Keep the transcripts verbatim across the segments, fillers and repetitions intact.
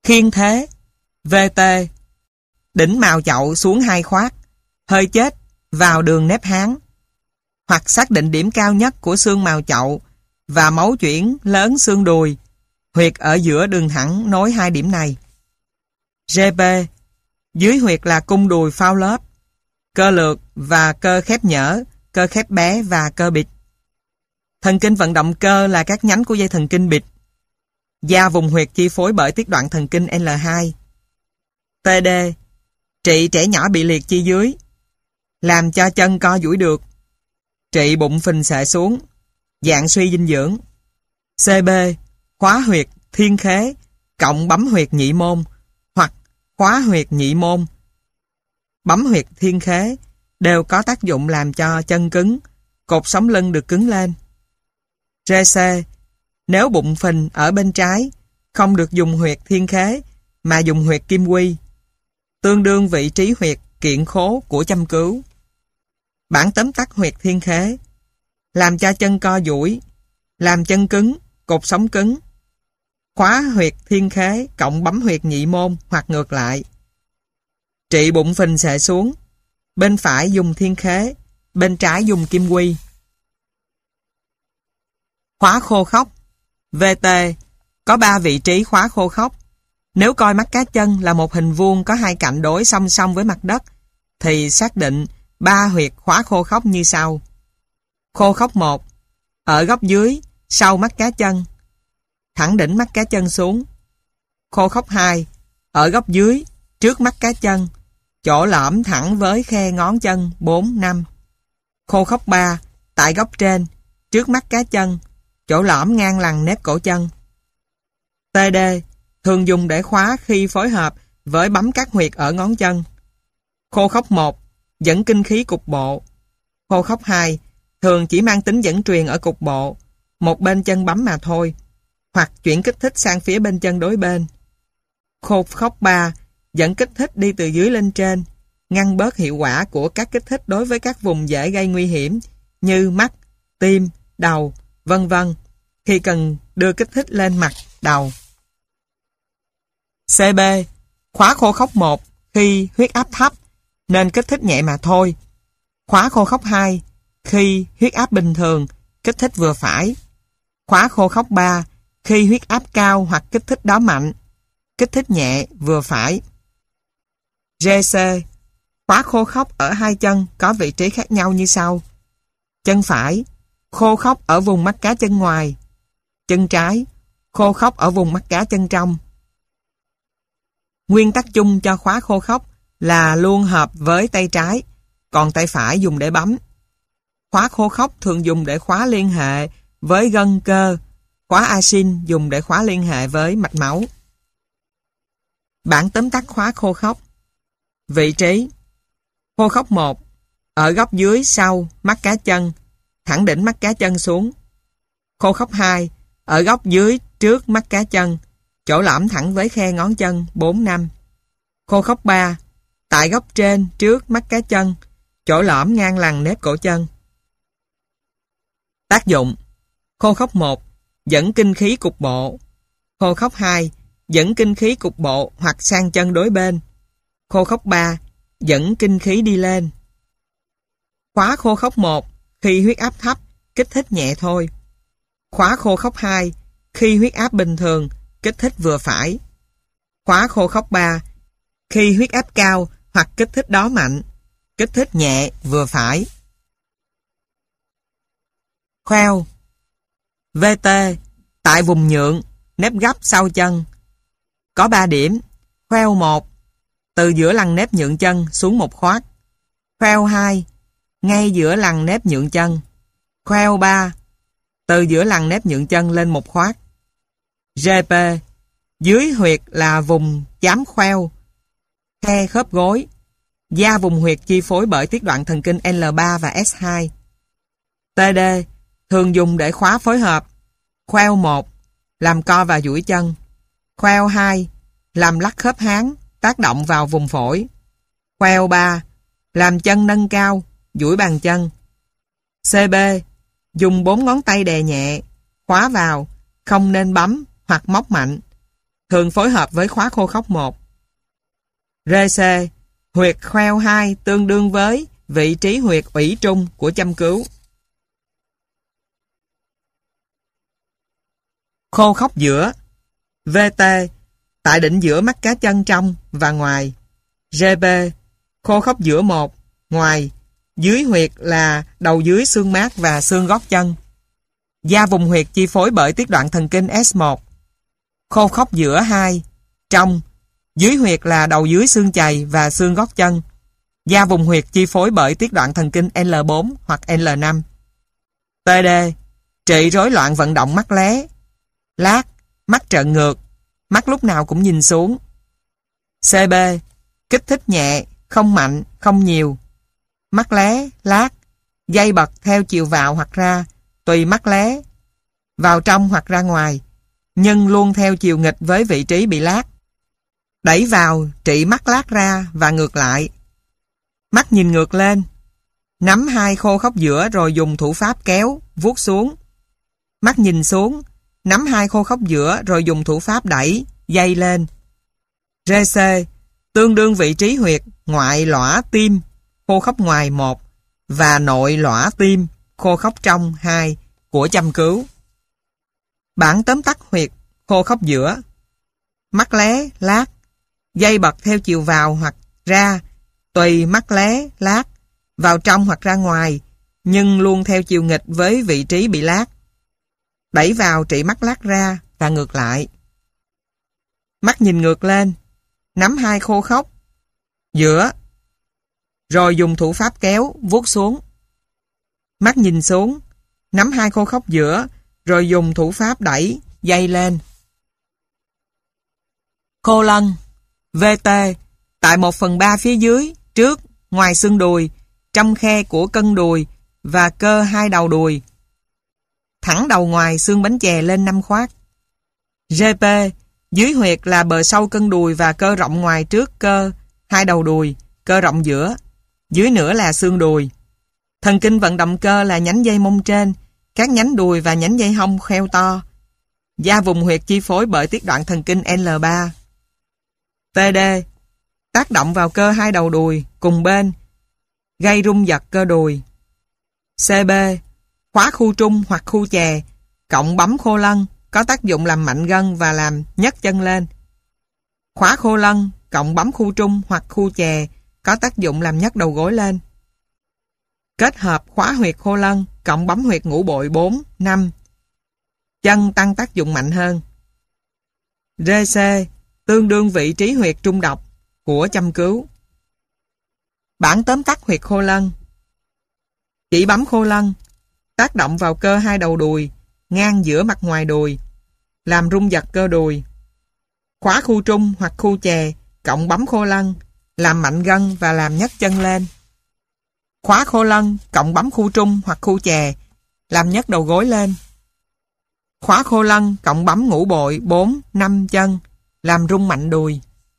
Khiên thế. vê tê. Đỉnh mào chậu xuống hai khoát. Hơi chết vào đường nếp háng. Hoặc xác định điểm cao nhất của xương mào chậu và máu chuyển lớn xương đùi, huyệt ở giữa đường thẳng nối hai điểm này. giê pê. Dưới huyệt là cung đùi phao lớp, cơ lược và cơ khép nhở, cơ khép bé và cơ bịch. Thần kinh vận động cơ là các nhánh của dây thần kinh bịch. Da vùng huyệt chi phối bởi tiết đoạn thần kinh lờ hai. tê đê. Trị trẻ nhỏ bị liệt chi dưới, làm cho chân co duỗi được. Trị bụng phình xệ xuống, dạng suy dinh dưỡng. xê bê. Khóa huyệt thiên khế cộng bấm huyệt nhị môn hoặc khóa huyệt nhị môn, bấm huyệt thiên khế đều có tác dụng làm cho chân cứng, cột sống lưng được cứng lên. giê xê. Nếu bụng phình ở bên trái, không được dùng huyệt thiên khế mà dùng huyệt kim quy, tương đương vị trí huyệt kiện khố của châm cứu. Bản tóm tắt huyệt thiên khế: làm cho chân co duỗi, làm chân cứng, cột sống cứng. Khóa huyệt thiên khế cộng bấm huyệt nhị môn hoặc ngược lại. Trị bụng phình xệ xuống, bên phải dùng thiên khế, bên trái dùng kim quy. Khóa khô khóc. vê tê. Có ba vị trí khóa khô khóc. Nếu coi mắt cá chân là một hình vuông có hai cạnh đối song song với mặt đất, thì xác định ba huyệt khóa khô khóc như sau. Khô khóc một. Ở góc dưới, sau mắt cá chân, thẳng đỉnh mắt cá chân xuống. Khô khóc hai. Ở góc dưới, trước mắt cá chân, chỗ lõm thẳng với khe ngón chân bốn, năm. Khô khóc ba. Tại góc trên, trước mắt cá chân, chỗ lõm ngang lằn nếp cổ chân. tê đê. Thường dùng để khóa khi phối hợp với bấm các huyệt ở ngón chân. Khô khóc một. Dẫn kinh khí cục bộ. Khô khóc hai. Thường chỉ mang tính dẫn truyền ở cục bộ, một bên chân bấm mà thôi, hoặc chuyển kích thích sang phía bên chân đối bên. Khô khóc ba. Dẫn kích thích đi từ dưới lên trên, ngăn bớt hiệu quả của các kích thích đối với các vùng dễ gây nguy hiểm như mắt, tim, đầu, vân vân khi cần đưa kích thích lên mặt, đầu. xê bê. Khóa khô khóc một khi huyết áp thấp nên kích thích nhẹ mà thôi. Khóa khô khóc hai khi huyết áp bình thường, kích thích vừa phải. Khóa khô khóc ba khi huyết áp cao hoặc kích thích đó mạnh, kích thích nhẹ vừa phải. giê xê. Khóa khô khóc ở hai chân có vị trí khác nhau như sau. Chân phải, khô khóc ở vùng mắt cá chân ngoài. Chân trái, khô khóc ở vùng mắt cá chân trong. Nguyên tắc chung cho khóa khô khóc là luôn hợp với tay trái, còn tay phải dùng để bấm. Khóa khô khóc thường dùng để khóa liên hệ với gân cơ, khóa asin dùng để khóa liên hệ với mạch máu. Bản tóm tắt khóa khô khóc. Vị trí: khô khóc một. Ở góc dưới sau mắt cá chân, thẳng đỉnh mắt cá chân xuống. Khô khóc hai. Ở góc dưới trước mắt cá chân, chỗ lõm thẳng với khe ngón chân bốn, năm. Khô khóc ba. Tại góc trên trước mắt cá chân, chỗ lõm ngang lằn nếp cổ chân. Tác dụng: khô khóc một. Dẫn kinh khí cục bộ. Khô khóc hai. Dẫn kinh khí cục bộ hoặc sang chân đối bên. Khô khóc ba. Dẫn kinh khí đi lên. Khóa khô khóc một khi huyết áp thấp, kích thích nhẹ thôi. Khóa khô khóc hai khi huyết áp bình thường, kích thích vừa phải. Khóa khô khóc ba khi huyết áp cao hoặc kích thích đó mạnh, kích thích nhẹ vừa phải. Khoeo. vê tê. Tại vùng nhượng, nếp gấp sau chân. Có ba điểm. Khoeo một. Từ giữa lằn nếp nhượng chân xuống một khoát. Khoeo hai. Ngay giữa lằn nếp nhượng chân. Khoeo ba. Từ giữa lằn nếp nhượng chân lên một khoát. giê pê. Dưới huyệt là vùng chám khoeo, khe khớp gối. Da vùng huyệt chi phối bởi tiết đoạn thần kinh lờ ba và ét hai. tê đê. Thường dùng để khóa phối hợp. Khoeo một. Làm co và duỗi chân. Khoeo hai. Làm lắc khớp háng, tác động vào vùng phổi. Khoeo ba. Làm chân nâng cao, duỗi bàn chân. xê bê. Dùng bốn ngón tay đè nhẹ, khóa vào, không nên bấm hoặc móc mạnh. thường phối hợp với khóa khô khốc một. rờ xê, huyệt khoeo hai tương đương với vị trí huyệt ủy trung của châm cứu. Khô khốc giữa, vê tê, tại đỉnh giữa mắt cá chân trong và ngoài. giê bê, khô khốc giữa một, ngoài, dưới huyệt là đầu dưới xương mát và xương gót chân. Da vùng huyệt chi phối bởi tiết đoạn thần kinh ét một. Khô khốc giữa hai, trong, dưới huyệt là đầu dưới xương chày và xương gót chân. Da vùng huyệt chi phối bởi tiết đoạn thần kinh lờ bốn hoặc lờ năm. tê đê, trị rối loạn vận động mắt lé, lác, mắt trợn ngược, mắt lúc nào cũng nhìn xuống. xê bê, kích thích nhẹ, không mạnh, không nhiều. Mắt lé, lác, dây bật theo chiều vào hoặc ra, tùy mắt lé, vào trong hoặc ra ngoài, nhưng luôn theo chiều nghịch với vị trí bị lác. Đẩy vào, trị mắt lác ra và ngược lại. Mắt nhìn ngược lên, nắm hai khô khốc giữa rồi dùng thủ pháp kéo, vuốt xuống. Mắt nhìn xuống, nắm hai khô khốc giữa rồi dùng thủ pháp đẩy, dây lên. rờ xê, tương đương vị trí huyệt ngoại lõa tim, khô khốc ngoài một và nội lõa tim, khô khốc trong hai của châm cứu. Bản tóm tắt huyệt khô khốc giữa. Mắt lé, lác, dây bật theo chiều vào hoặc ra, tùy mắt lé, lác, vào trong hoặc ra ngoài, nhưng luôn theo chiều nghịch với vị trí bị lác. Đẩy vào trị mắt lác ra và ngược lại. Mắt nhìn ngược lên, nắm hai khô khốc giữa, rồi dùng thủ pháp kéo, vuốt xuống. Mắt nhìn xuống, nắm hai khô khốc giữa, rồi dùng thủ pháp đẩy, dây lên. Khô lân, vê tê, tại một phần ba phía dưới, trước, ngoài xương đùi, trong khe của cân đùi và cơ hai đầu đùi. Thẳng đầu ngoài xương bánh chè lên năm khoát. giê pê, dưới huyệt là bờ sau cân đùi và cơ rộng ngoài trước cơ hai đầu đùi, cơ rộng giữa. Dưới nữa là xương đùi. Thần kinh vận động cơ là nhánh dây mông trên, các nhánh đùi và nhánh dây hông kheo to. Da vùng huyệt chi phối bởi tiết đoạn thần kinh lờ ba. tê đê, tác động vào cơ hai đầu đùi cùng bên, gây rung giật cơ đùi. xê bê, khóa khu trung hoặc khu chè, cộng bấm khô lân, có tác dụng làm mạnh gân và làm nhấc chân lên. Khóa khô lân, cộng bấm khu trung hoặc khu chè, có tác dụng làm nhấc đầu gối lên. Kết hợp khóa huyệt khô lân, cộng bấm huyệt ngũ bội bốn, năm. Chân tăng tác dụng mạnh hơn. rờ xê, tương đương vị trí huyệt trung độc của châm cứu. Bản tóm tắt huyệt khô lân. Chỉ bấm khô lân, tác động vào cơ hai đầu đùi, ngang giữa mặt ngoài đùi, làm rung giật cơ đùi. Khóa khu trung hoặc khu chè, cộng bấm khô lân, làm mạnh gân và làm nhấc chân lên. Khóa khô lân, cộng bấm khu trung hoặc khu chè, làm nhấc đầu gối lên. Khóa khô lân, cộng bấm ngũ bội bốn, năm chân, làm rung mạnh đùi.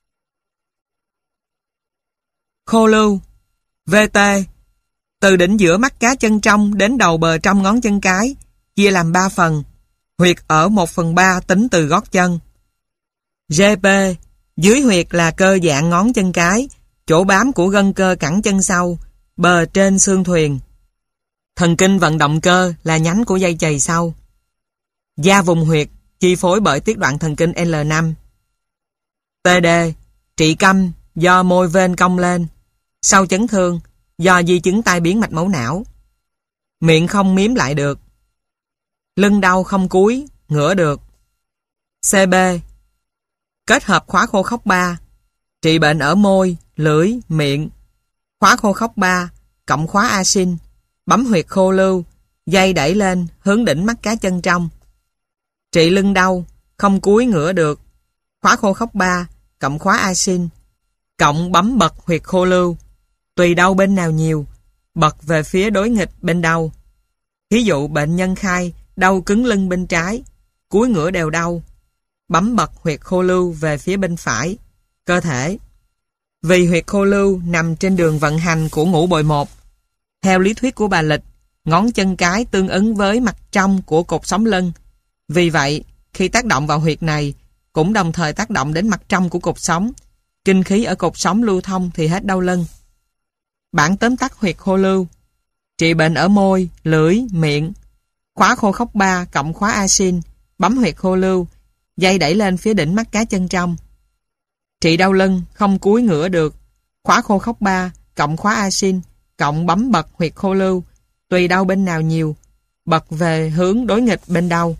Khô lưu, vê tê, từ đỉnh giữa mắt cá chân trong đến đầu bờ trong ngón chân cái, chia làm ba phần. Huyệt ở một phần ba tính từ gót chân. giê pê, dưới huyệt là cơ dạng ngón chân cái, chỗ bám của gân cơ cẳng chân sau, bờ trên xương thuyền. Thần kinh vận động cơ là nhánh của dây chày sau. Da vùng huyệt chi phối bởi tiết đoạn thần kinh lờ năm. tê đê, trị câm do môi vên cong lên, sau chấn thương do di chứng tai biến mạch máu não. Miệng không miếm lại được. Lưng đau không cúi, ngửa được. xê bê, kết hợp khóa khô khốc ba, trị bệnh ở môi, lưỡi, miệng. Khóa khô khốc ba, cộng khóa asin, bấm huyệt khô lưu, dây đẩy lên, hướng đỉnh mắt cá chân trong. Trị lưng đau, không cúi ngửa được. Khóa khô khốc ba, cộng khóa asin, cộng bấm bật huyệt khô lưu. Tùy đau bên nào nhiều, bật về phía đối nghịch bên đau. Ví dụ bệnh nhân khai đau cứng lưng bên trái, cúi ngửa đều đau, bấm bật huyệt khô lưu về phía bên phải, cơ thể. Vì huyệt khô lưu nằm trên đường vận hành của ngũ bội một. Theo lý thuyết của bà Lịch, ngón chân cái tương ứng với mặt trong của cột sống lưng. Vì vậy, khi tác động vào huyệt này, cũng đồng thời tác động đến mặt trong của cột sống. Kinh khí ở cột sống lưu thông thì hết đau lưng. Bản tóm tắt huyệt khô lưu. Trị bệnh ở môi, lưỡi, miệng. Khóa khô khốc ba cộng khóa asin, bấm huyệt khô lưu, dây đẩy lên phía đỉnh mắt cá chân trong. Trị đau lưng, không cúi ngửa được. Khóa khô khốc ba cộng khóa asin, cộng bấm bật huyệt khô lưu, tùy đau bên nào nhiều, bật về hướng đối nghịch bên đau.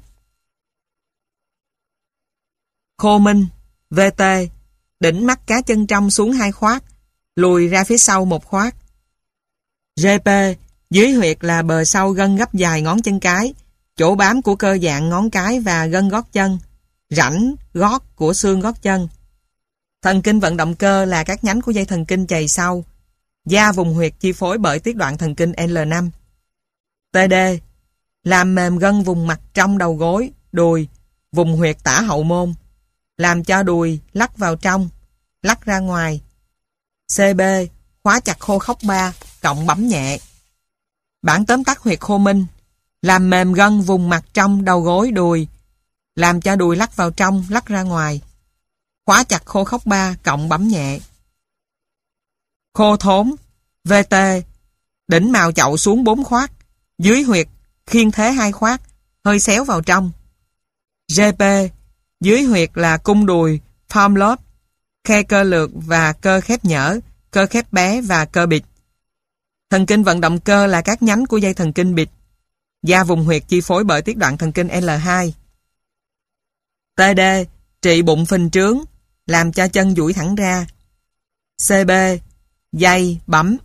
Khô minh, vê tê, đỉnh mắt cá chân trong xuống hai khoát, lùi ra phía sau một khoát. rờ pê, dưới huyệt là bờ sau gân gấp dài ngón chân cái, chỗ bám của cơ dạng ngón cái và gân gót chân, rãnh gót của xương gót chân. Thần kinh vận động cơ là các nhánh của dây thần kinh chày sau. Da vùng huyệt chi phối bởi tiết đoạn thần kinh L năm. tê đê, làm mềm gân vùng mặt trong đầu gối, đùi, vùng huyệt tả hậu môn, làm cho đùi lắc vào trong, lắc ra ngoài. xê bê, khóa chặt khô khốc ba, cộng bấm nhẹ. Bản tóm tắt huyệt khô minh, làm mềm gân vùng mặt trong đầu gối, đùi, làm cho đùi lắc vào trong, lắc ra ngoài. Khóa chặt khô khốc ba, cộng bấm nhẹ. Khô thốn, vê tê, đỉnh mào chậu xuống bốn khoát, dưới huyệt khiên thế hai khoát, hơi xéo vào trong. rờ pê, dưới huyệt là cung đùi, palm lobe, khe cơ lược và cơ khép nhở, cơ khép bé và cơ bịch. Thần kinh vận động cơ là các nhánh của dây thần kinh bịch. Da vùng huyệt chi phối bởi tiết đoạn thần kinh L hai. tê đê, trị bụng phình trướng, làm cho chân duỗi thẳng ra. xê bê, dây, bấm.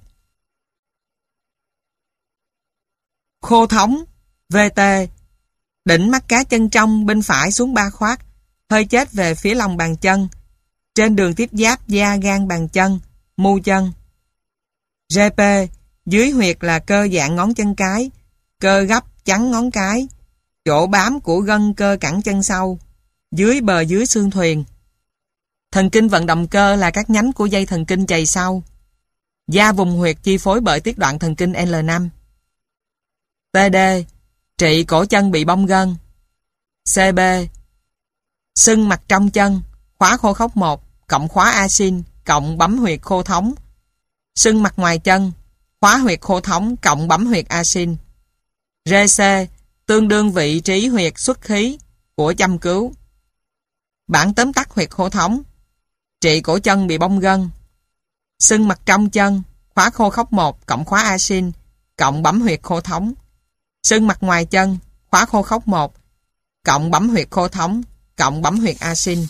Khô thống, vê tê, đỉnh mắt cá chân trong bên phải xuống ba khoát, hơi chết về phía lòng bàn chân, trên đường tiếp giáp da gan bàn chân, mu chân. rờ pê, dưới huyệt là cơ dạng ngón chân cái, cơ gấp chắn ngón cái, chỗ bám của gân cơ cẳng chân sau, dưới bờ dưới xương thuyền. Thần kinh vận động cơ là các nhánh của dây thần kinh chày sau. Da vùng huyệt chi phối bởi tiết đoạn thần kinh L năm. tê đê, trị cổ chân bị bong gân. xê bê, sưng mặt trong chân, khóa khô khốc một, cộng khóa asin, cộng bấm huyệt khô thống. Sưng mặt ngoài chân, khóa huyệt khô thống, cộng bấm huyệt asin. rờ xê, tương đương vị trí huyệt xuất khí của châm cứu. Bản tóm tắt huyệt khô thống, trị cổ chân bị bong gân. Sưng mặt trong chân, khóa khô khốc một, cộng khóa asin, cộng bấm huyệt khô thống. Sưng mặt ngoài chân, khóa khô khốc một, cộng bấm huyệt khô thống, cộng bấm huyệt asin.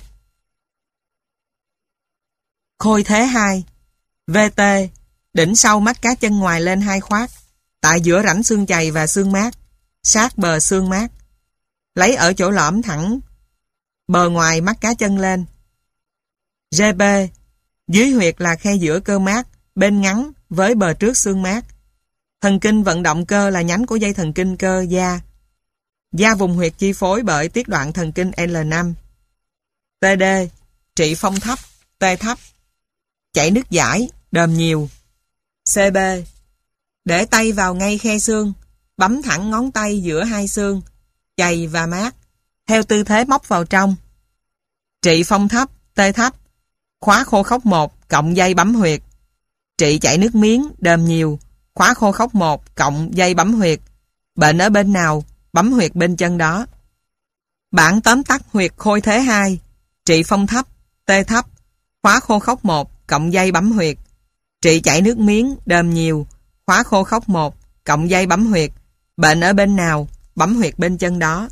Khôi thế hai, vê tê, đỉnh sau mắt cá chân ngoài lên hai khoát, tại giữa rãnh xương chày và xương mát, sát bờ xương mát. Lấy ở chỗ lõm thẳng bờ ngoài mắt cá chân lên. rờ pê, dưới huyệt là khe giữa cơ mát, bên ngắn với bờ trước xương mát. Thần kinh vận động cơ là nhánh của dây thần kinh cơ da. Da vùng huyệt chi phối bởi tiết đoạn thần kinh L năm. tê đê, trị phong thấp, tê thấp, chảy nước dãi, đờm nhiều. xê bê, để tay vào ngay khe xương, bấm thẳng ngón tay giữa hai xương, chày và mát, theo tư thế móc vào trong. Trị phong thấp, tê thấp, khóa khô khốc một, cộng dây bấm huyệt. Trị chảy nước miếng, đờm nhiều, khóa khô khốc một, cộng dây bấm huyệt. Bệnh ở bên nào, bấm huyệt bên chân đó. Bản tóm tắt huyệt khôi thế hai, trị phong thấp, tê thấp, khóa khô khốc một, cộng dây bấm huyệt. Trị chảy nước miếng, đờm nhiều, khóa khô khốc một, cộng dây bấm huyệt. Bệnh ở bên nào, bấm huyệt bên chân đó.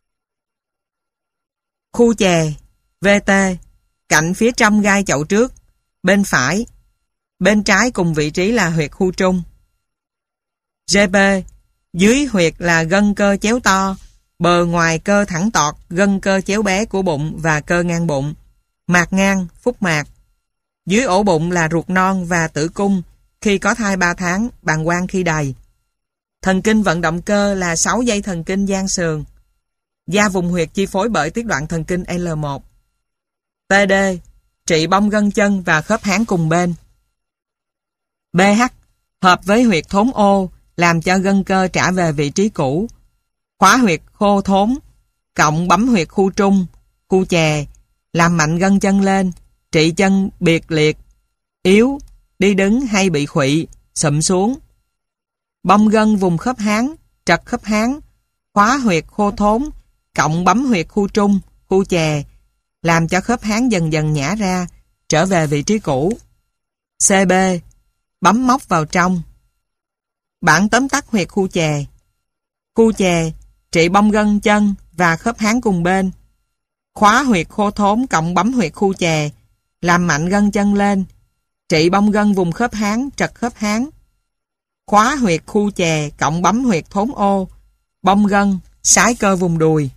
Khu chè, vê tê, cạnh phía trong gai chậu trước, bên phải, bên trái cùng vị trí là huyệt khu trung. rờ pê, dưới huyệt là gân cơ chéo to, bờ ngoài cơ thẳng tọt, gân cơ chéo bé của bụng và cơ ngang bụng, mạc ngang, phúc mạc. Dưới ổ bụng là ruột non và tử cung khi có thai ba tháng, bàng quang khi đầy. Thần kinh vận động cơ là sáu dây thần kinh giang sườn. Da vùng huyệt chi phối bởi tiết đoạn thần kinh L một. tê đê, trị bong gân chân và khớp háng cùng bên. bê hát, hợp với huyệt thốn ô, làm cho gân cơ trả về vị trí cũ. Khóa huyệt khô thốn, cộng bấm huyệt khu trung, khu chè, làm mạnh gân chân lên, trị chân biệt liệt, yếu, đi đứng hay bị khuỵu, sụm xuống. Bong gân vùng khớp háng, trật khớp háng, khóa huyệt khô thốn, cộng bấm huyệt khu trung, khu chè, làm cho khớp háng dần dần nhả ra, trở về vị trí cũ. xê bê. Bấm móc vào trong. Bản tóm tắt huyệt khu chè. Khu chè, trị bong gân chân và khớp háng cùng bên. Khóa huyệt khô thốn cộng bấm huyệt khu chè, làm mạnh gân chân lên, trị bong gân vùng khớp háng, trật khớp háng. Khóa huyệt khu chè cộng bấm huyệt thốn ô, bong gân, sái cơ vùng đùi.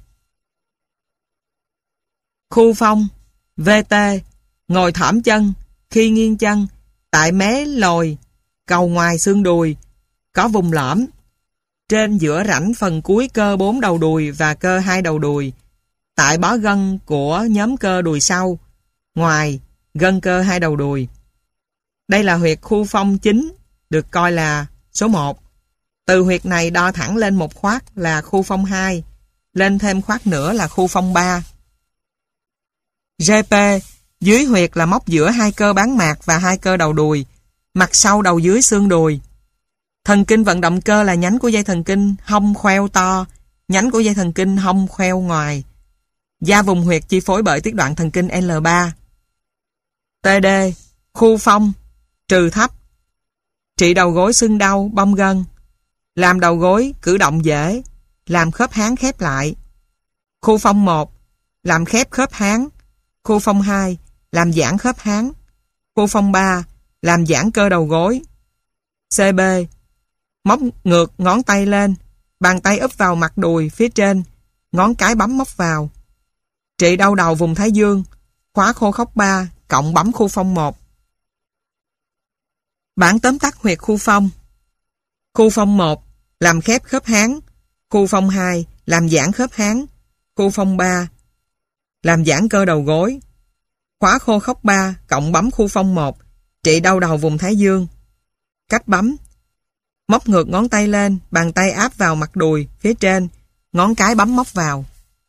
Khu phong, vê tê, ngồi thõm chân, khi nghiêng chân, tại mé lồi, cầu ngoài xương đùi, có vùng lõm. Trên giữa rãnh phần cuối cơ bốn đầu đùi và cơ hai đầu đùi, tại bó gân của nhóm cơ đùi sau, ngoài gân cơ hai đầu đùi. Đây là huyệt khu phong chính, được coi là số một. Từ huyệt này đo thẳng lên một khoát là khu phong hai, lên thêm khoát nữa là khu phong ba. giê pê, dưới huyệt là móc giữa hai cơ bán mạc và hai cơ đầu đùi, mặt sau đầu dưới xương đùi. Thần kinh vận động cơ là nhánh của dây thần kinh hông khoeo to, nhánh của dây thần kinh hông khoeo ngoài. Da vùng huyệt chi phối bởi tiết đoạn thần kinh L ba. tê đê, khu phong, trừ thấp, trị đầu gối sưng đau, bong gân, làm đầu gối cử động dễ, làm khớp háng khép lại. Khu phong một, làm khép khớp háng. Khu phong hai, làm giãn khớp háng. Khu phong ba, làm giãn cơ đầu gối. xê bê, móc ngược ngón tay lên, bàn tay úp vào mặt đùi phía trên, ngón cái bấm móc vào. Trị đau đầu vùng thái dương, khóa khô khóc ba, cộng bấm khu phong một. Bản tóm tắt huyệt khu phong. Khu phong một, làm khép khớp háng. Khu phong hai, làm giãn khớp háng. Khu phong ba, làm giãn cơ đầu gối. Khóa khô khóc ba, cộng bấm khu phong một, trị đau đầu vùng thái dương. Cách bấm: móc ngược ngón tay lên, bàn tay áp vào mặt đùi phía trên, ngón cái bấm móc vào.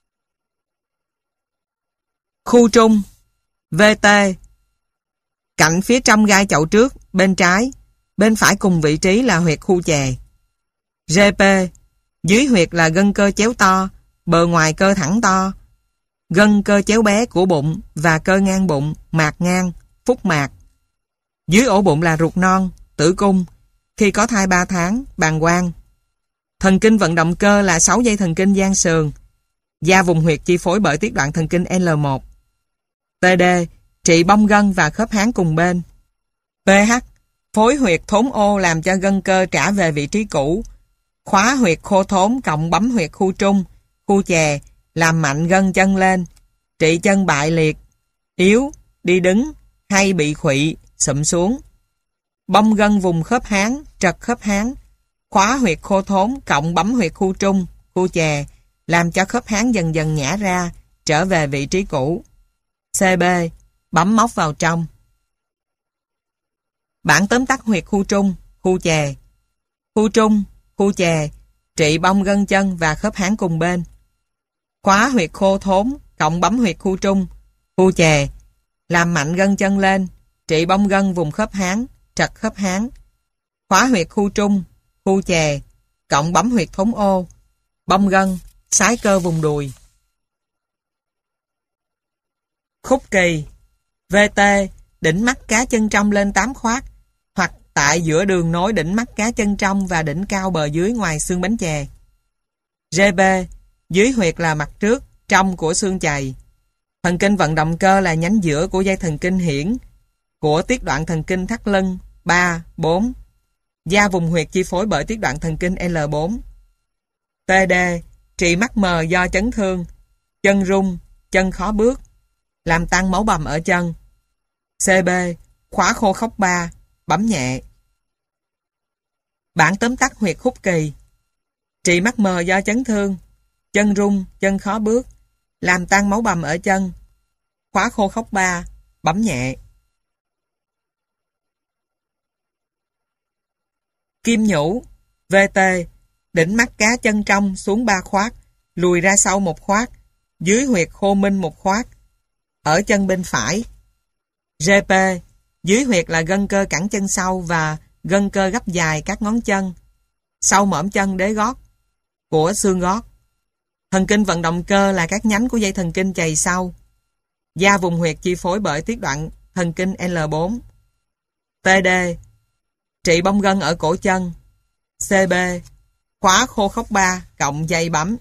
Khu trung, vê tê, cạnh phía trong gai chậu trước, bên trái, bên phải cùng vị trí là huyệt khu chè. giê pê, dưới huyệt là gân cơ chéo to, bờ ngoài cơ thẳng to, gân cơ chéo bé của bụng và cơ ngang bụng, mạc ngang, phúc mạc. Dưới ổ bụng là ruột non, tử cung, khi có thai ba tháng, bàng quang. Thần kinh vận động cơ là sáu dây thần kinh giang sườn. Da vùng huyệt chi phối bởi tiết đoạn thần kinh L một. tê đê, trị bong gân và khớp háng cùng bên. pê hát, phối huyệt thốn ô làm cho gân cơ trả về vị trí cũ. Khóa huyệt khô thốn cộng bấm huyệt khu trung, khu chè, làm mạnh gân chân lên, trị chân bại liệt, yếu, đi đứng, hay bị khuỵu, sụm xuống. Bong gân vùng khớp háng, trật khớp háng, khóa huyệt khô thốn cộng bấm huyệt khu trung, khu chè, làm cho khớp háng dần dần nhả ra, trở về vị trí cũ. xê bê, bấm móc vào trong. Bản tóm tắt huyệt khu trung, khu chè. Khu trung, khu chè, trị bong gân chân và khớp háng cùng bên. Khóa huyệt khô thốn, cộng bấm huyệt khu trung, khu chè, làm mạnh gân chân lên, trị bong gân vùng khớp háng, trật khớp háng. Khóa huyệt khu trung, khu chè, cộng bấm huyệt thốn ô, bong gân, sái cơ vùng đùi. Khúc kỳ, vê tê, đỉnh mắt cá chân trong lên tám khoát, hoặc tại giữa đường nối đỉnh mắt cá chân trong và đỉnh cao bờ dưới ngoài xương bánh chè. giê pê, dưới huyệt là mặt trước, trong của xương chày. Thần kinh vận động cơ là nhánh giữa của dây thần kinh hiển, của tiết đoạn thần kinh thắt lưng ba, bốn. Da vùng huyệt chi phối bởi tiết đoạn thần kinh L bốn. tê đê, trị mắt mờ do chấn thương, chân rung, chân khó bước, làm tăng máu bầm ở chân. xê bê, khóa khô khóc ba, bấm nhẹ. Bản tóm tắt huyệt khúc kỳ: trị mắt mờ do chấn thương, chân rung, chân khó bước, làm tăng máu bầm ở chân. Khóa khô khóc ba, bấm nhẹ. Kim nhũ, vê tê, đỉnh mắt cá chân trong xuống ba khoát, lùi ra sau một khoát, dưới huyệt khô minh một khoát. ở chân bên phải. giê pê, dưới huyệt là gân cơ cẳng chân sau và gân cơ gấp dài các ngón chân, sau mỡm chân đế gót của xương gót. Thần kinh vận động cơ là các nhánh của dây thần kinh chày sau. Da vùng huyệt chi phối bởi tiết đoạn thần kinh L bốn. tê đê, trị bong gân ở cổ chân. xê bê, khóa khô khốc ba cộng dây bấm.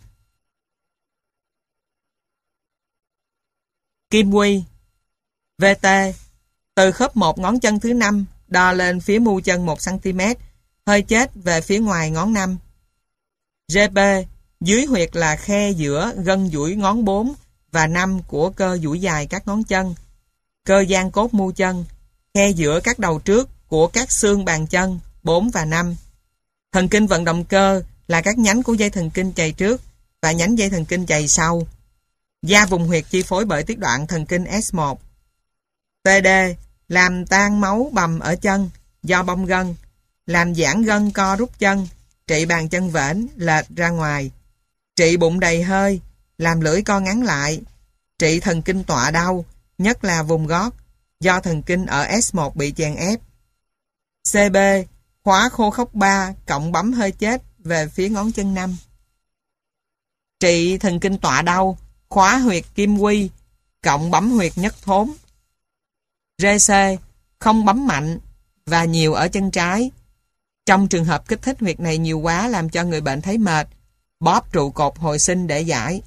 Kim quy. vê tê, từ khớp một ngón chân thứ năm đo lên phía mu chân một xăng ti mét, hơi chết về phía ngoài ngón năm. giê pê, dưới huyệt là khe giữa gân duỗi ngón bốn và năm của cơ duỗi dài các ngón chân, cơ gian cốt mu chân, khe giữa các đầu trước của các xương bàn chân bốn và năm. Thần kinh vận động cơ là các nhánh của dây thần kinh chày trước và nhánh dây thần kinh chày sau. Da vùng huyệt chi phối bởi tiết đoạn thần kinh S một. tê đê, làm tan máu bầm ở chân do bong gân, làm giãn gân co rút chân, trị bàn chân vểnh lệch ra ngoài, trị bụng đầy hơi, làm lưỡi co ngắn lại, trị thần kinh tọa đau, nhất là vùng gót, do thần kinh ở S một bị chèn ép. xê bê, khóa khô khốc ba cộng bấm hơi chết về phía ngón chân năm. Trị thần kinh tọa đau, khóa huyệt kim quy cộng bấm huyệt nhất thốn. rê xê, không bấm mạnh và nhiều ở chân trái. Trong trường hợp kích thích huyệt này nhiều quá làm cho người bệnh thấy mệt, bóp trụ cột hồi sinh để giải.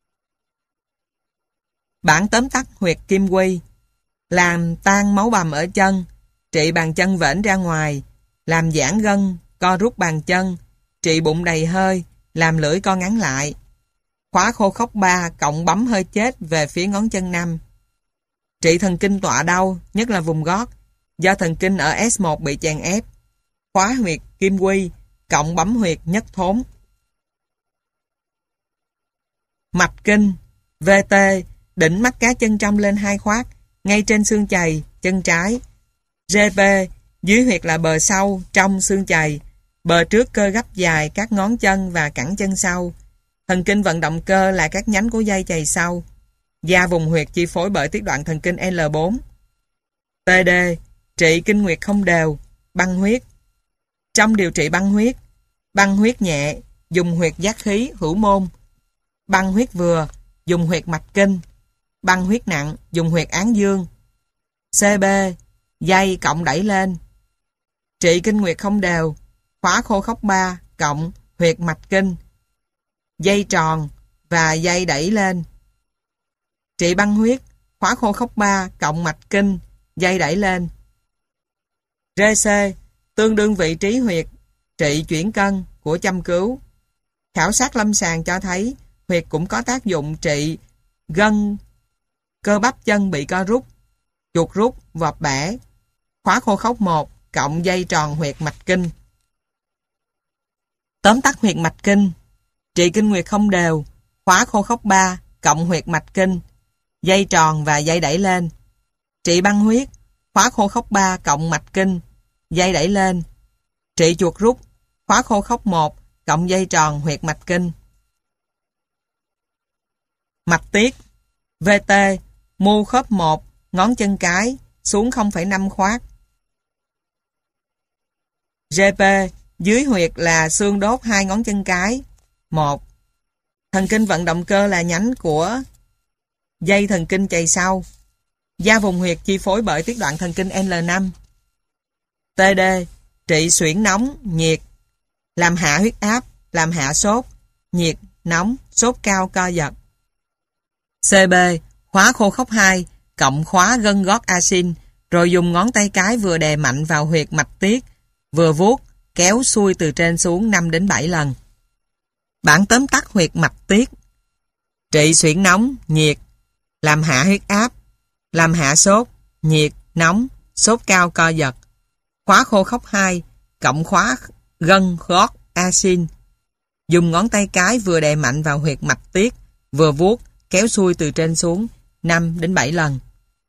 Bản tóm tắt huyệt kim quy: làm tan máu bầm ở chân, trị bàn chân vểnh ra ngoài, làm giãn gân, co rút bàn chân, trị bụng đầy hơi, làm lưỡi co ngắn lại. Khóa khô khốc ba cộng bấm hơi chết về phía ngón chân năm. Trị thần kinh tọa đau, nhất là vùng gót, do thần kinh ở S một bị chèn ép. Khóa huyệt kim quy cộng bấm huyệt nhất thốn. Mạch kinh vê tê, đỉnh mắt cá chân trong lên hai khoát, ngay trên xương chày, chân trái. giê pê, dưới huyệt là bờ sau, trong xương chày, bờ trước cơ gấp dài các ngón chân và cẳng chân sau. Thần kinh vận động cơ là các nhánh của dây chày sau. Da vùng huyệt chi phối bởi tiết đoạn thần kinh L bốn. tê đê, trị kinh nguyệt không đều, băng huyết. Trong điều trị băng huyết, băng huyết nhẹ, dùng huyệt giác khí hữu môn. Băng huyết vừa, dùng huyệt mạch kinh. Băng huyết nặng, dùng huyệt án dương. xê bê, dây cộng đẩy lên. Trị kinh nguyệt không đều, khóa khô khốc ba cộng huyệt mạch kinh. Dây tròn và dây đẩy lên. Trị băng huyết, khóa khô khốc ba cộng mạch kinh, dây đẩy lên. rê xê, tương đương vị trí huyệt, trị chuyển cân của châm cứu. Khảo sát lâm sàng cho thấy huyệt cũng có tác dụng trị gân, cơ bắp chân bị co rút, chuột rút, vọp bẻ. Khóa khô khốc một cộng dây tròn huyệt mạch kinh. Tóm tắt huyệt mạch kinh: trị kinh nguyệt không đều, khóa khô khốc ba cộng huyệt mạch kinh, dây tròn và dây đẩy lên. Trị băng huyết, khóa khô khốc ba cộng mạch kinh, dây đẩy lên. Trị chuột rút, khóa khô khốc một cộng dây tròn huyệt mạch kinh. Mạch tiết vê tê, mu khớp một, ngón chân cái, xuống không phẩy năm khoát. giê pê, dưới huyệt là xương đốt hai ngón chân cái. một. Thần kinh vận động cơ là nhánh của dây thần kinh chày sau. Da vùng huyệt chi phối bởi tiết đoạn thần kinh L năm. tê đê, trị suyễn nóng, nhiệt, làm hạ huyết áp, làm hạ sốt, nhiệt, nóng, sốt cao, co giật. xê bê, khóa khô khốc hai cộng khóa gân gót asin, rồi dùng ngón tay cái vừa đè mạnh vào huyệt mạch tiết, vừa vuốt, kéo xuôi từ trên xuống năm đến bảy lần. Bản tóm tắt huyệt mạch tiết: trị suyễn nóng, nhiệt, làm hạ huyết áp, làm hạ sốt, nhiệt, nóng, sốt cao, co giật. Khóa khô khốc hai cộng khóa gân gót asin, dùng ngón tay cái vừa đè mạnh vào huyệt mạch tiết, vừa vuốt, kéo xuôi từ trên xuống năm đến bảy lần.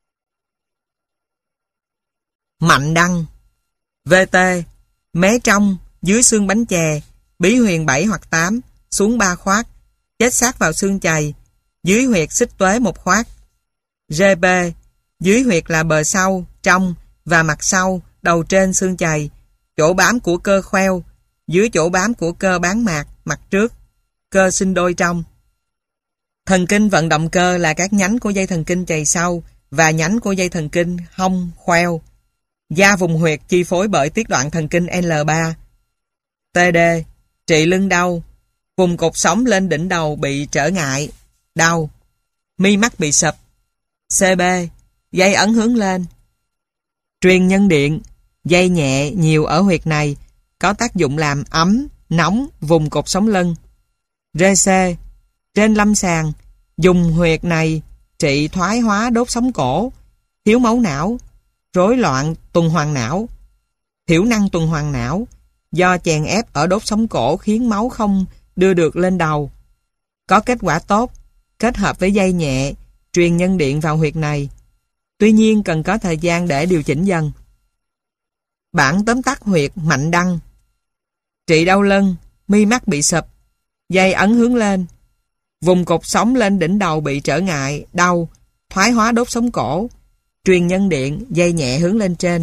Mạnh đăng vê tê, mé trong, dưới xương bánh chè, bí huyền bảy hoặc tám, xuống ba khoát, chết sát vào xương chày, dưới huyệt xích tuế một khoát. giê pê, dưới huyệt là bờ sau, trong và mặt sau, đầu trên xương chày, chỗ bám của cơ khoeo, dưới chỗ bám của cơ bán mạc, mặt trước, cơ sinh đôi trong. Thần kinh vận động cơ là các nhánh của dây thần kinh chày sau và nhánh của dây thần kinh hông, khoeo. Da vùng huyệt chi phối bởi tiết đoạn thần kinh L ba. tê đê, trị lưng đau, vùng cột sống lên đỉnh đầu bị trở ngại, đau, mi mắt bị sụp. xê bê, dây ấn hướng lên. Truyền nhân điện, dây nhẹ nhiều ở huyệt này, có tác dụng làm ấm, nóng vùng cột sống lưng. rê xê, trên lâm sàng, dùng huyệt này trị thoái hóa đốt sống cổ, thiếu máu não, rối loạn tuần hoàn não, thiểu năng tuần hoàn não, do chèn ép ở đốt sống cổ khiến máu không đưa được lên đầu. Có kết quả tốt, kết hợp với dây nhẹ, truyền nhân điện vào huyệt này. Tuy nhiên cần có thời gian để điều chỉnh dần. Bản tóm tắt huyệt mạnh đăng. Trị đau lưng, mi mắt bị sụp, dây ấn hướng lên, vùng cột sống lên đỉnh đầu bị trở ngại, đau, thoái hóa đốt sống cổ, truyền nhân điện, dây nhẹ hướng lên trên.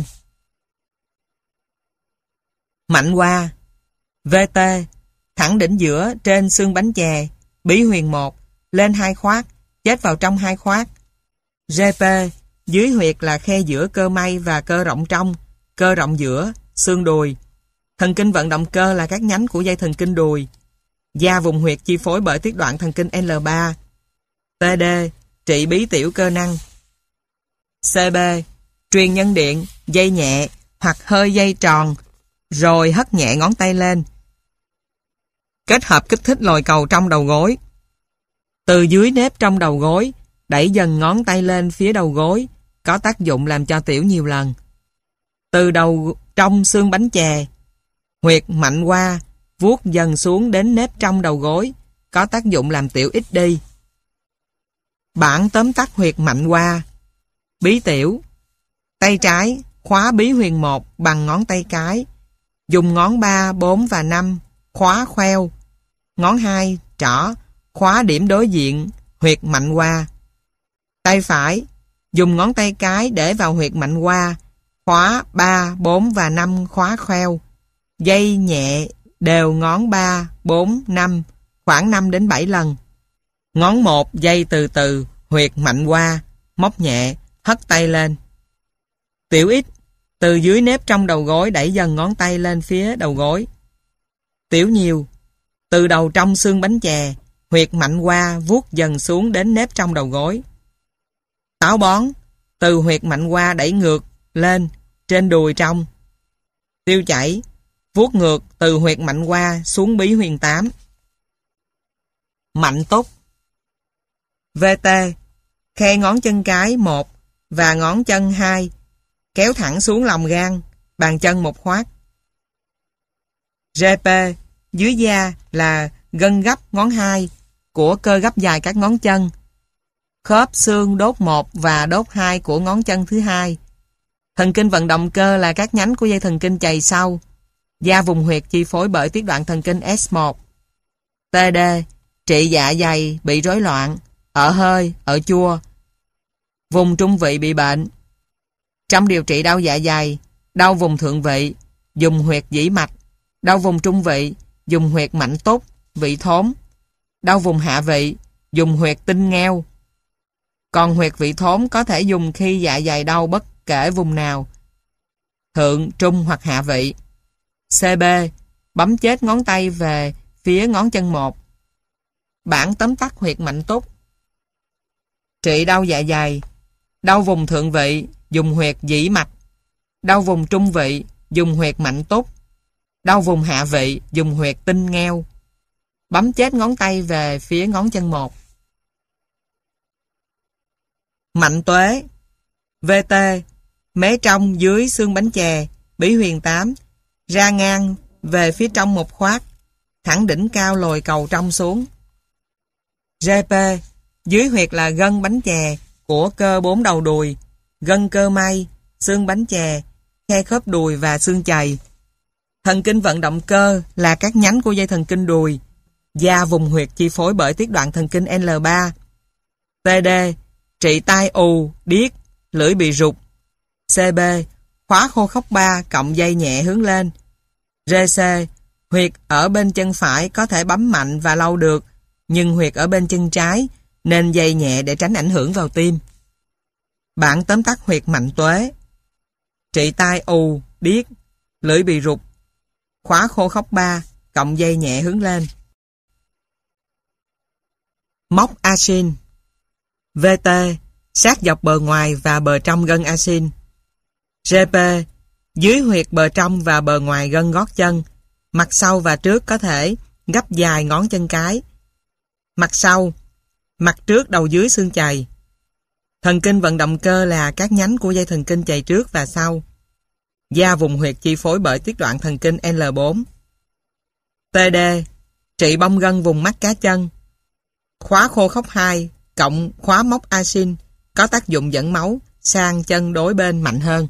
Mạnh qua. vê tê, thẳng đỉnh giữa trên xương bánh chè, bí huyền một, lên hai khoát, chết vào trong hai khoát. giê pê, dưới huyệt là khe giữa cơ may và cơ rộng trong, cơ rộng giữa, xương đùi. Thần kinh vận động cơ là các nhánh của dây thần kinh đùi. Da vùng huyệt chi phối bởi tiết đoạn thần kinh L ba. tê đê, trị bí tiểu cơ năng. xê bê, truyền nhân điện, dây nhẹ hoặc hơi dây tròn, rồi hất nhẹ ngón tay lên. Kết hợp kích thích lồi cầu trong đầu gối. Từ dưới nếp trong đầu gối, đẩy dần ngón tay lên phía đầu gối, có tác dụng làm cho tiểu nhiều lần. Từ đầu trong xương bánh chè, huyệt mạnh qua, vuốt dần xuống đến nếp trong đầu gối, có tác dụng làm tiểu ít đi. Bản tóm tắt huyệt mạnh qua. Bí tiểu. Tay trái, khóa bí huyền một bằng ngón tay cái. Dùng ngón ba, bốn và năm, khóa khoeo. Ngón hai, trỏ, khóa điểm đối diện, huyệt mạnh qua. Tay phải, dùng ngón tay cái để vào huyệt mạnh qua, khóa ba, bốn và năm khóa khoeo. Dây nhẹ đều ngón ba, bốn, năm, khoảng năm đến bảy lần. Ngón một dây từ từ, huyệt mạnh qua, móc nhẹ, hất tay lên. Tiểu ít, từ dưới nếp trong đầu gối đẩy dần ngón tay lên phía đầu gối. Tiểu nhiều, từ đầu trong xương bánh chè, huyệt mạnh qua vuốt dần xuống đến nếp trong đầu gối. Táo bón, từ huyệt mạnh qua đẩy ngược lên trên đùi trong. Tiêu chảy, vuốt ngược từ huyệt mạnh qua xuống bí huyền tám. Mạnh túc. vê tê, khe ngón chân cái một và ngón chân hai, kéo thẳng xuống lòng gan, bàn chân một khoát. giê pê, dưới da là gân gấp ngón hai của cơ gấp dài các ngón chân, khớp xương đốt một và đốt hai của ngón chân thứ hai. Thần kinh vận động cơ là các nhánh của dây thần kinh chày sau. Da vùng huyệt chi phối bởi tiết đoạn thần kinh S một. tê đê, trị dạ dày bị rối loạn, ở hơi, ở chua. Vùng trung vị bị bệnh. Trong điều trị đau dạ dày, đau vùng thượng vị, dùng huyệt dĩ mạch. Đau vùng trung vị, dùng huyệt mạnh túc, vị thốn. Đau vùng hạ vị, dùng huyệt tinh ngheo. Còn huyệt vị thốn có thể dùng khi dạ dày đau bất kể vùng nào, thượng, trung hoặc hạ vị. xê bê, bấm chết ngón tay về phía ngón chân một. Bản tóm tắt huyệt mạnh túc. Trị đau dạ dày. Đau vùng thượng vị, dùng huyệt dĩ mạch. Đau vùng trung vị, dùng huyệt mạnh túc. Đau vùng hạ vị, dùng huyệt tinh ngheo. Bấm chết ngón tay về phía ngón chân một. Mạnh tuế. vê tê, mé trong dưới xương bánh chè, bí huyền tám, ra ngang về phía trong một khoát, thẳng đỉnh cao lồi cầu trong xuống. giê pê, dưới huyệt là gân bánh chè của cơ bốn đầu đùi, gân cơ may, xương bánh chè, khe khớp đùi và xương chày. Thần kinh vận động cơ là các nhánh của dây thần kinh đùi. Da vùng huyệt chi phối bởi tiết đoạn thần kinh L ba. tê đê, trị tai ù, điếc, lưỡi bị rụt. xê bê. Khóa khô khốc ba cộng dây nhẹ hướng lên. rờ xê. Huyệt ở bên chân phải có thể bấm mạnh và lâu được, nhưng huyệt ở bên chân trái nên dây nhẹ để tránh ảnh hưởng vào tim. Bản tóm tắt huyệt mạnh tuế. Trị tai ù, điếc, lưỡi bị rụt. Khóa khô khốc ba cộng dây nhẹ hướng lên. Móc asin. vê tê. Sát dọc bờ ngoài và bờ trong gân asin. giê pê. Dưới huyệt bờ trong và bờ ngoài gân gót chân. Mặt sau và trước có thể gấp dài ngón chân cái. Mặt sau, mặt trước đầu dưới xương chày. Thần kinh vận động cơ là các nhánh của dây thần kinh chày trước và sau. Da vùng huyệt chi phối bởi tiết đoạn thần kinh L bốn. tê đê. Trị bong gân vùng mắt cá chân. Khóa khô khốc hai cộng khóa móc asin có tác dụng dẫn máu sang chân đối bên mạnh hơn.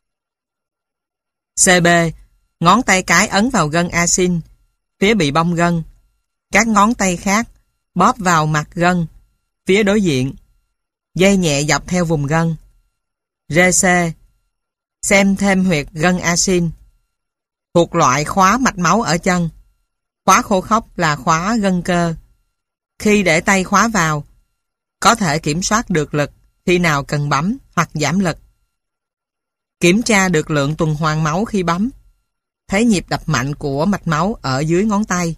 xê bê. Ngón tay cái ấn vào gân asin phía bị bong gân. Các ngón tay khác bóp vào mặt gân phía đối diện. Dây nhẹ dọc theo vùng gân. rờ xê. Xem thêm huyệt gân asin. Thuộc loại khóa mạch máu ở chân. Khóa khô khốc là khóa gân cơ. Khi để tay khóa vào, có thể kiểm soát được lực khi nào cần bấm hoặc giảm lực. Kiểm tra được lượng tuần hoàn máu khi bấm. Thấy nhịp đập mạnh của mạch máu ở dưới ngón tay.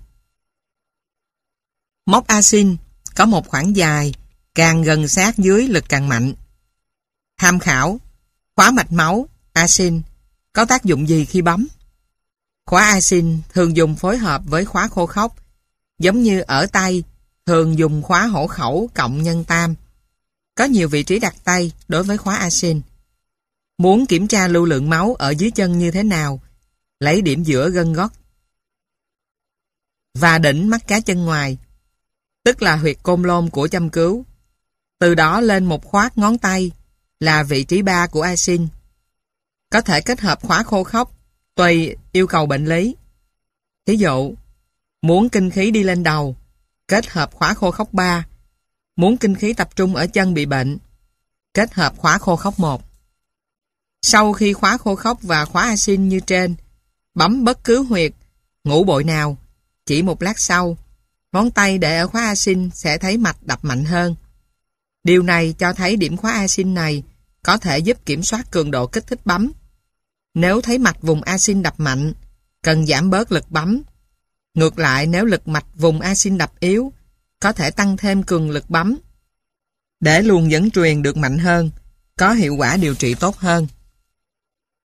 Móc asin có một khoảng dài, càng gần sát dưới lực càng mạnh. Tham khảo, khóa mạch máu, asin có tác dụng gì khi bấm? Khóa asin thường dùng phối hợp với khóa khô khốc, giống như ở tay thường dùng khóa hổ khẩu cộng nhân tam. Có nhiều vị trí đặt tay đối với khóa asin. Muốn kiểm tra lưu lượng máu ở dưới chân như thế nào, lấy điểm giữa gân gót và đỉnh mắt cá chân ngoài, tức là huyệt côn lôn của châm cứu. Từ đó lên một khoát ngón tay là vị trí ba của asin. Có thể kết hợp khóa khô khốc tùy yêu cầu bệnh lý. Thí dụ, muốn kinh khí đi lên đầu, kết hợp khóa khô khốc ba. Muốn kinh khí tập trung ở chân bị bệnh, kết hợp khóa khô khốc một. Sau khi khóa khô khốc và khóa asin như trên, bấm bất cứ huyệt, ngũ bội nào, chỉ một lát sau, ngón tay để ở khóa asin sẽ thấy mạch đập mạnh hơn. Điều này cho thấy điểm khóa asin này có thể giúp kiểm soát cường độ kích thích bấm. Nếu thấy mạch vùng asin đập mạnh, cần giảm bớt lực bấm. Ngược lại, nếu lực mạch vùng asin đập yếu, có thể tăng thêm cường lực bấm để luồng dẫn truyền được mạnh hơn, có hiệu quả điều trị tốt hơn.